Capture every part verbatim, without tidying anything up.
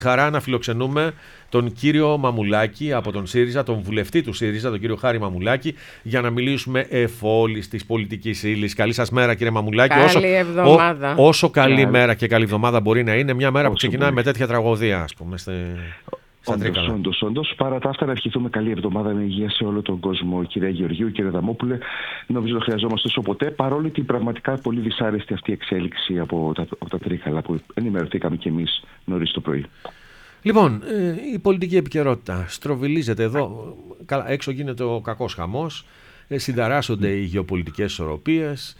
Χαρά να φιλοξενούμε τον κύριο Μαμουλάκη από τον ΣΥΡΙΖΑ, τον βουλευτή του ΣΥΡΙΖΑ, τον κύριο Χάρη Μαμουλάκη, για να μιλήσουμε εφόλης της πολιτικής ύλης. Καλή σας μέρα, κύριε Μαμουλάκη. Καλή όσο, εβδομάδα. Ό, όσο καλή Καλή. μέρα και καλή εβδομάδα μπορεί να είναι, μια μέρα όσο που ξεκινάει μπορεί. με τέτοια τραγωδία, ας πούμε, στη, στα Τρίκαλα. Όντως, όντως, όντως. Παρά τα αυτά, να ευχηθούμε καλή εβδομάδα με υγεία σε όλο τον κόσμο. Κυρία Γεωργίου, κύριε Δαμόπουλε, νομίζω ότι χρειαζόμαστε όσο ποτέ, παρόλη την πραγματικά πολύ δυσάρεστη αυτή εξέλιξη από τα, από τα Τρίκαλα που ενημερωθήκαμε κι εμείς νωρίς το πρωί. Λοιπόν, η πολιτική επικαιρότητα στροβιλίζεται εδώ. Καλά, έξω γίνεται ο κακός χαμός, συνταράσσονται οι γεωπολιτικές ισορροπίες,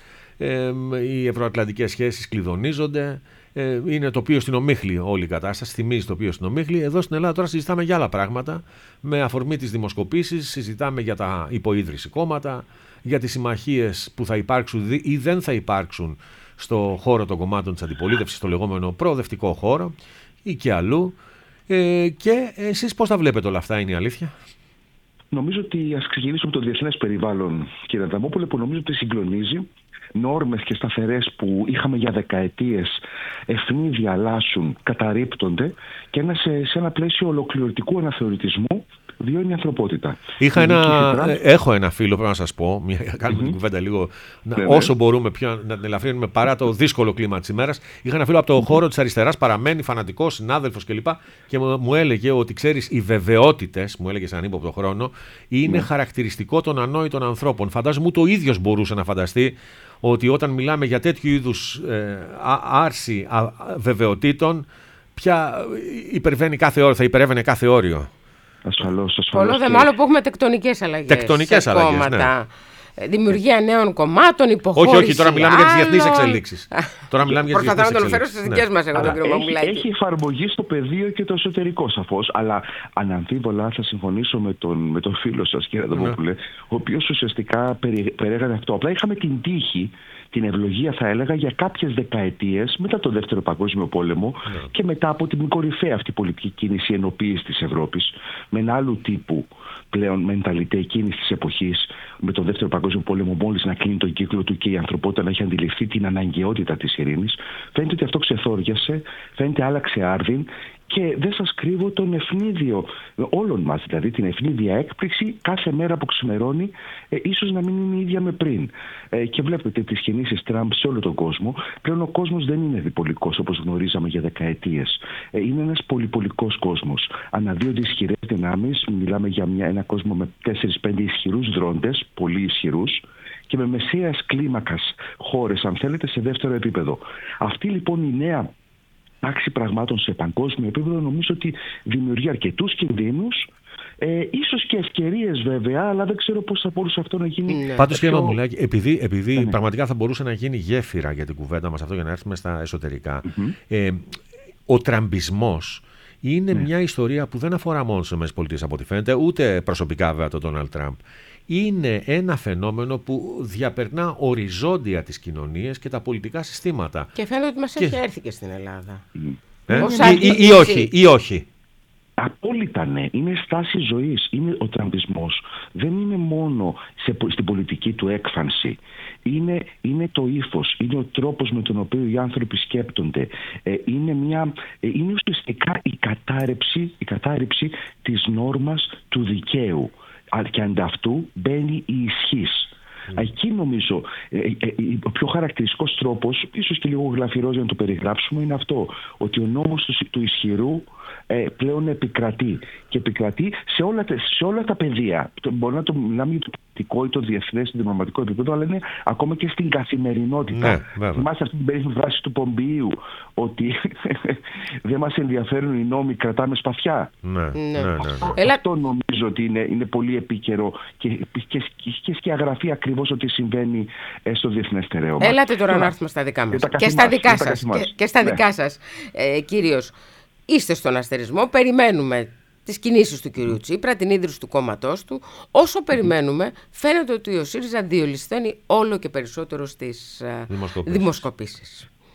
οι ευρωατλαντικές σχέσεις κλειδονίζονται. Είναι τοπίο στην ομίχλη όλη η κατάσταση, θυμίζει τοπίο στην ομίχλη. Εδώ στην Ελλάδα τώρα συζητάμε για άλλα πράγματα. Με αφορμή τις δημοσκοπήσεις, συζητάμε για τα υποίδρυση κόμματα, για τις συμμαχίες που θα υπάρξουν ή δεν θα υπάρξουν στο χώρο των κομμάτων της αντιπολίτευσης, στο λεγόμενο προοδευτικό χώρο ή και αλλού. Ε, και εσείς πώς τα βλέπετε όλα αυτά, είναι η αλήθεια? Νομίζω ότι ας ξεκινήσουμε από το διεθνές περιβάλλον, κύριε Δαμόπουλε, που νομίζω ότι συγκλονίζει. Νόρμες και σταθερές που είχαμε για δεκαετίες ευνίδια αλλάσουν, καταρρίπτονται και ένα σε, σε ένα πλαίσιο ολοκληρωτικού αναθεωρητισμού βιώνει η ανθρωπότητα. Είχα η ένα, Τραμπ... Έχω ένα φίλο, πρέπει να σας πω, μια, κάνουμε mm-hmm. την κουβέντα λίγο, να, ναι, όσο ναι. μπορούμε πιο, να την ελαφρύνουμε παρά το δύσκολο κλίμα της ημέρας. Είχα ένα φίλο από το mm-hmm. χώρο της αριστεράς, παραμένει φανατικός, συνάδελφος κλπ. Και μου, μου έλεγε ότι, ξέρεις, οι βεβαιότητες, μου έλεγε σε έναν ύποπτο χρόνο, είναι mm-hmm. χαρακτηριστικό των ανόητων ανθρώπων. Φαντάζομαι ούτε ο ίδιος μπορούσε να φανταστεί ότι όταν μιλάμε για τέτοιου είδους ε, άρση α, βεβαιοτήτων, πια υπερβαίνει κάθε όριο, θα υπερεύαινε κάθε όριο. Ασφαλώς, ασφαλώς. Πολλό δε μάλλον που έχουμε τεκτονικές αλλαγές. Τεκτονικές αλλαγές, κόμματα. Ναι. Δημιουργία νέων κομμάτων, υποχώρηση. Όχι, όχι, τώρα μιλάμε άλλων. για τις διεθνείς εξελίξεις. Τώρα μιλάμε για τις διεθνείς εξελίξεις. Προσπαθώ να τον φέρω στις δικές μας, εγώ τον κύριο Μαμουλάκη. Έχει εφαρμογή στο πεδίο και το εσωτερικό, σαφώς. Αλλά αναμφίβολα θα συμφωνήσω με τον, με τον φίλο σας, κύριε Δαμόπουλε, ο οποίος ουσιαστικά περι, περιέγραφε αυτό. Απλά είχαμε την τύχη, την ευλογία θα έλεγα, για κάποιες δεκαετίες μετά τον Δεύτερο Παγκόσμιο Πόλεμο yeah. και μετά από την κορυφαία αυτή πολιτική κίνηση ενοποίησης της Ευρώπης, με ένα άλλου τύπου πλέον μενταλιτέ εκείνης της εποχής, με τον Δεύτερο Παγκόσμιο Πόλεμο μόλις να κλείνει τον κύκλο του και η ανθρωπότητα να έχει αντιληφθεί την αναγκαιότητα της ειρήνης, φαίνεται ότι αυτό ξεθόριασε, φαίνεται άλλαξε άρδιν. Και δεν σας κρύβω τον ευνίδιο όλων μας, δηλαδή την ευνίδια έκπληξη κάθε μέρα που ξημερώνει, ε, ίσως να μην είναι η ίδια με πριν. Ε, και βλέπετε τις κινήσεις Τραμπ σε όλο τον κόσμο. Πλέον ο κόσμος δεν είναι διπολικός όπως γνωρίζαμε για δεκαετίες. Ε, είναι ένας πολυπολικός κόσμος. Αναδύονται ισχυρές δυνάμεις. Μιλάμε για μια, ένα κόσμο με τέσσερις πέντε ισχυρούς δρόντες, πολύ ισχυρούς, και με μεσαίας κλίμακας χώρες, αν θέλετε, σε δεύτερο επίπεδο. Αυτή λοιπόν η νέα τάξη πραγμάτων σε παγκόσμιο επίπεδο νομίζω ότι δημιουργεί αρκετούς κινδύνους, ε, ίσως και ευκαιρίες βέβαια, αλλά δεν ξέρω πώς θα μπορούσε αυτό να γίνει. Ναι. Πάντως κύριε πιο... Μαμουλάκη, επειδή, επειδή ναι, ναι. πραγματικά θα μπορούσε να γίνει γέφυρα για την κουβέντα μας αυτό, για να έρθουμε στα εσωτερικά, mm-hmm. ε, ο τραμπισμός είναι ναι. μια ιστορία που δεν αφορά μόνο στις ΗΠΑ από ό,τι φαίνεται, ούτε προσωπικά βέβαια τον Ντόναλντ Τραμπ. Είναι ένα φαινόμενο που διαπερνά οριζόντια τις κοινωνίες και τα πολιτικά συστήματα. Και φαίνεται ότι μας και... έχει έρθει και στην Ελλάδα. Ε? Ή, ή, ή όχι, ή όχι. Απόλυτα ναι. Είναι στάση ζωής. Είναι ο τραμπισμός. Δεν είναι μόνο σε, στην πολιτική του έκφανση. Είναι, είναι το ύφος. Είναι ο τρόπος με τον οποίο οι άνθρωποι σκέπτονται. Ε, είναι, μια, ε, είναι ουσιαστικά η κατάρρεψη, η κατάρρεψη της νόρμας του δικαίου. Και ανταυτού μπαίνει η ισχύς. Mm. Εκεί νομίζω ε, ε, ε, ο πιο χαρακτηριστικός τρόπος, ίσως και λίγο γλαφυρός για να το περιγράψουμε, είναι αυτό. Ότι ο νόμος του, του ισχυρού ε, πλέον επικρατεί. Και επικρατεί σε όλα, σε όλα τα πεδία. Μπορεί να το μιλάμε για το πολιτικό ή το διεθνές, το διπλωματικό επίπεδο, αλλά είναι ακόμα και στην καθημερινότητα. Ναι, θυμάστε αυτή την περίφημη φράση του Πομπείου, ότι δεν μας ενδιαφέρουν οι νόμοι, κρατάμε σπαθιά. Ναι, ναι, ναι, ναι. Αυτό, Έλα... αυτό νομίζω ότι είναι, είναι πολύ επίκαιρο και, και, και σκιαγραφεί ακριβώς ότι συμβαίνει στο διεθνές στερέωμα. Έλατε τώρα να έρθουμε στα δικά μας. Και στα δικά σας, και, και στα δικά σας ε, κύριος. Είστε στον αστερισμό, περιμένουμε τις κινήσεις του κυρίου Τσίπρα, την ίδρυση του κόμματός του. Όσο περιμένουμε, φαίνεται ότι ο ΣΥΡΙΖΑ διολυσθένει όλο και περισσότερο στις δημοσκοπήσεις. δημοσκοπήσεις.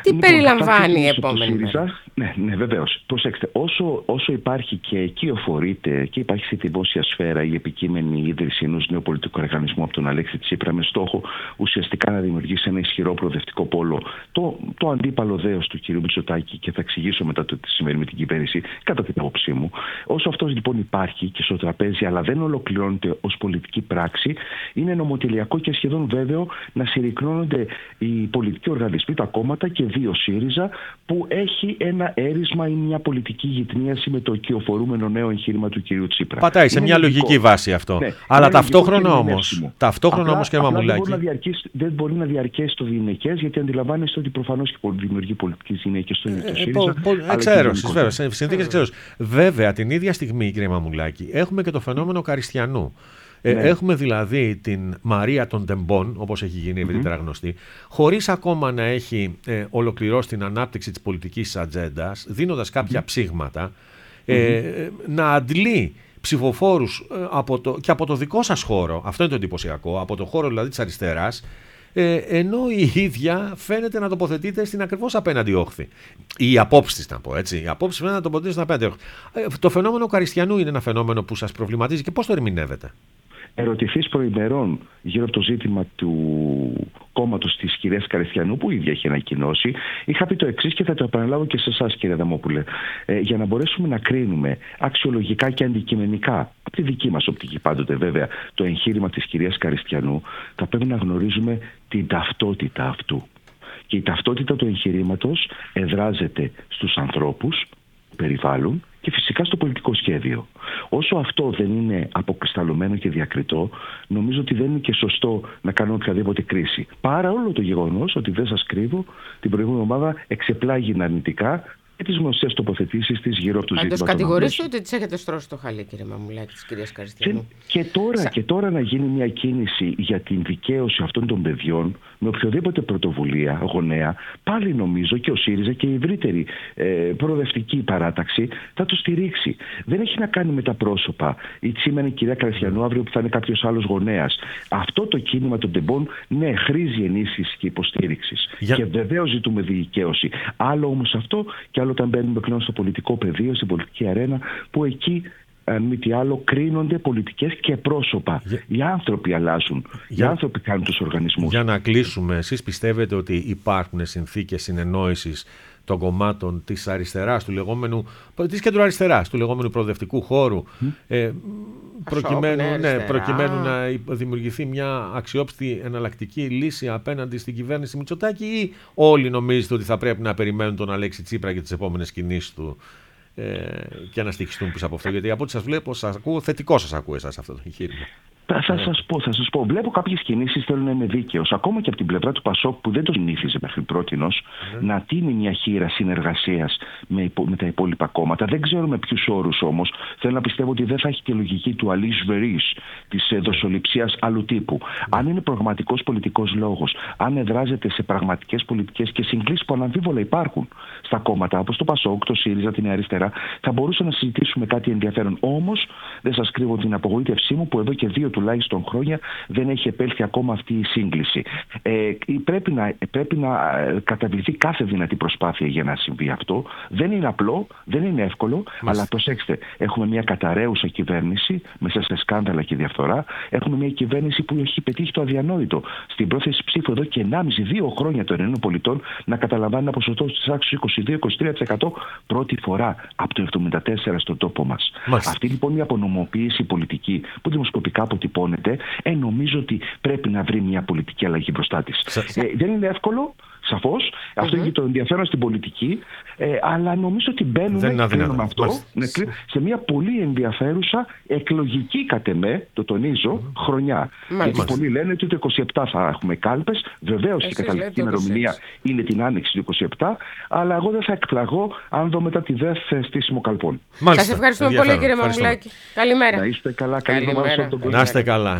Τι λοιπόν, περιλαμβάνει η επόμενη μέρα? Ναι, ναι, βεβαίως. Προσέξτε, όσο, όσο υπάρχει και κυοφορείται και υπάρχει στη δημόσια σφαίρα η επικείμενη ίδρυση ενός νέου πολιτικού οργανισμού από τον Αλέξη Τσίπρα με στόχο ουσιαστικά να δημιουργήσει ένα ισχυρό προοδευτικό πόλο, το, το αντίπαλο δέος του κ. Μητσοτάκη, και θα εξηγήσω μετά το τι σημαίνει με την κυβέρνηση, κατά την άποψή μου. Όσο αυτός λοιπόν υπάρχει και στο τραπέζι, αλλά δεν ολοκληρώνεται ως πολιτική πράξη, είναι νομοτελειακό και σχεδόν βέβαιο να συρρυκνώνονται οι πολιτικοί οργανισμοί, τα κόμματα και δύο ΣΥΡΙΖΑ, που έχει ένα έρισμα ή μια πολιτική γυτνίαση με το οικειοφορούμενο νέο εγχείρημα του κ. Τσίπρα. Πατάει σε είναι μια λογικό. Λογική βάση αυτό. Ναι, αλλά ταυτόχρονα όμως, ταυτόχρονα όμως και Μαμουλάκη. Δεν μπορεί να διαρκέσει το διηνεκές, γιατί αντιλαμβάνεστε ότι προφανώς και δημιουργεί πολιτικές γυναίκες στο ίδιο το ΣΥΡΙΖΑ. Εξαίρωσης, βέβαια. Συνθήκες εξαίρωσης. Βέβαια, την ίδια στιγμή, κύριε Μαμουλάκη, έχουμε και το φαινόμενο Καριστιανού. Ναι. Ε, έχουμε δηλαδή την Μαρία των Τεμπών, όπως έχει γίνει ευρύτερα mm-hmm. γνωστή, χωρίς ακόμα να έχει ε, ολοκληρώσει την ανάπτυξη της πολιτικής ατζέντας, δίνοντας κάποια mm-hmm. ψήγματα, ε, mm-hmm. να αντλεί ψηφοφόρους ε, από το, και από το δικό σας χώρο, αυτό είναι το εντυπωσιακό, από το χώρο δηλαδή της αριστεράς, ε, ενώ η ίδια φαίνεται να τοποθετείται στην ακριβώς απέναντι όχθη. Οι απόψεις της, να πω έτσι. Οι απόψεις φαίνεται να τοποθετείται στην απέναντι όχθη. Ε, το φαινόμενο Καριστιανού είναι ένα φαινόμενο που σας προβληματίζει και πώς το ερμηνεύετε? Ερωτηθείς προημερών γύρω από το ζήτημα του κόμματος της κυρίας Καριστιανού, που η ίδια έχει ανακοινώσει, είχα πει το εξής και θα το επαναλάβω και σε εσάς, κύριε Αδαμόπουλε. Ε, για να μπορέσουμε να κρίνουμε αξιολογικά και αντικειμενικά, από τη δική μας οπτική πάντοτε βέβαια, το εγχείρημα της κυρίας Καριστιανού, θα πρέπει να γνωρίζουμε την ταυτότητα αυτού. Και η ταυτότητα του εγχειρήματος εδράζεται στους ανθρώπους που περιβάλλουν και φυσικά στο πολιτικό σχέδιο. Όσο αυτό δεν είναι αποκρισταλωμένο και διακριτό, νομίζω ότι δεν είναι και σωστό να κάνουμε οποιαδήποτε κρίση. Παρά όλο το γεγονός ότι, δεν σας κρύβω, την προηγούμενη εβδομάδα εξεπλάγει αρνητικά και τις γνωστές τοποθετήσεις της γύρω από το ζήτημα. Πάντως κατηγορήστε ότι τις έχετε στρώσει το χαλί, κύριε Μαμουλάκη, της κυρίας Καριστιανού. Και, και, τώρα, Σα... και τώρα να γίνει μια κίνηση για την δικαίωση αυτών των παιδιών με οποιοδήποτε πρωτοβουλία γονέα, πάλι νομίζω και ο ΣΥΡΙΖΑ και η ευρύτερη ε, προοδευτική παράταξη θα το στηρίξει. Δεν έχει να κάνει με τα πρόσωπα. Η σήμερα η κυρία Καριστιανού, αύριο που θα είναι κάποιος άλλος γονέας. Αυτό το κίνημα των τεμπών, ναι, χρήζει ενίσχυση και υποστήριξη. Για... Και βεβαίως ζητούμε δικαίωση. Άλλο όμως αυτό, και άλλο όταν μπαίνουμε πλέον στο πολιτικό πεδίο, στην πολιτική αρένα, που εκεί, αν μη τι άλλο, κρίνονται πολιτικές και πρόσωπα. Για... Οι άνθρωποι αλλάζουν. Για... Οι άνθρωποι κάνουν τους οργανισμούς. Για να κλείσουμε, εσείς πιστεύετε ότι υπάρχουν συνθήκες συνεννόησης των κομμάτων της αριστεράς, του λεγόμενου, της κεντροαριστεράς, του λεγόμενου προοδευτικού χώρου, mm. ε, προκειμένου, ναι, προκειμένου να δημιουργηθεί μια αξιόπιστη εναλλακτική λύση απέναντι στην κυβέρνηση Μητσοτάκη, ή όλοι νομίζετε ότι θα πρέπει να περιμένουν τον Αλέξη Τσίπρα και τις επόμενες κινήσεις του ε, και να στοιχιστούν πίσω από αυτό? Γιατί από ό,τι σας βλέπω, σας ακούω, θετικό σας ακούω εσάς αυτό το εγχείρημα. Θα, θα, σας πω, θα σας πω. Βλέπω κάποιες κινήσεις, θέλω να είμαι δίκαιος. Ακόμα και από την πλευρά του Πασόκ, που δεν το συνήθιζε μέχρι πρότινος, mm. να τίνει μια χείρα συνεργασίας με, υπο, με τα υπόλοιπα κόμματα. Δεν ξέρω με ποιους όρους όμως. Θέλω να πιστεύω ότι δεν θα έχει τη λογική του αλής βερής, της mm. δοσοληψίας άλλου τύπου. Mm. Αν είναι πραγματικός πολιτικός λόγος, αν εδράζεται σε πραγματικές πολιτικές και συγκλήσεις που αναμφίβολα υπάρχουν στα κόμματα, όπως το Πασόκ, το ΣΥΡΙΖΑ, την Αριστερά, θα μπορούσα να συζητήσουμε κάτι ενδιαφέρον. Όμως, δεν σας κρύβω την απογοήτευσή μου που εδώ και δύο τουλάχιστον χρόνια δεν έχει επέλθει ακόμα αυτή η σύγκληση. Ε, πρέπει, να, πρέπει να καταβληθεί κάθε δυνατή προσπάθεια για να συμβεί αυτό. Δεν είναι απλό, δεν είναι εύκολο, Μάλιστα. αλλά προσέξτε, έχουμε μια καταραίουσα κυβέρνηση μέσα σε σκάνδαλα και διαφθορά. Έχουμε μια κυβέρνηση που έχει πετύχει το αδιανόητο στην πρόθεση ψήφου εδώ και ενάμιση με δύο χρόνια των Ελλήνων πολιτών να καταλαμβάνει ένα ποσοστό στις άξιες είκοσι δύο με είκοσι τρία τοις εκατό πρώτη φορά από το εβδομήντα τέσσερα στον τόπο μας. Μάλιστα. Αυτή λοιπόν η απονομοποίηση πολιτική που δημοσκοπικά αποτυπώνεται, ε, νομίζω ότι πρέπει να βρει μια πολιτική αλλαγή μπροστά της. Σα... Ε, δεν είναι εύκολο, σαφώς. Mm-hmm. Αυτό έχει το ενδιαφέρον στην πολιτική, ε, αλλά νομίζω ότι μπαίνουμε, κρίνουμε αυτό, ναι, σε μια πολύ ενδιαφέρουσα εκλογική, κατ' εμέ, το τονίζω, mm-hmm. χρονιά. Γιατί πολλοί λένε ότι το είκοσι επτά θα έχουμε κάλπες. Βεβαίως η καταληκτική ημερομηνία είναι την άνοιξη του είκοσι επτά, αλλά εγώ δεν θα εκπλαγώ αν δω μετά τη ΔΕΘ στήσιμο καλπών. Σας ευχαριστούμε πολύ, κύριε Μαμουλάκη. Καλημέρα. Να είστε καλά, καλή εβδομάδα. Να είστε καλά.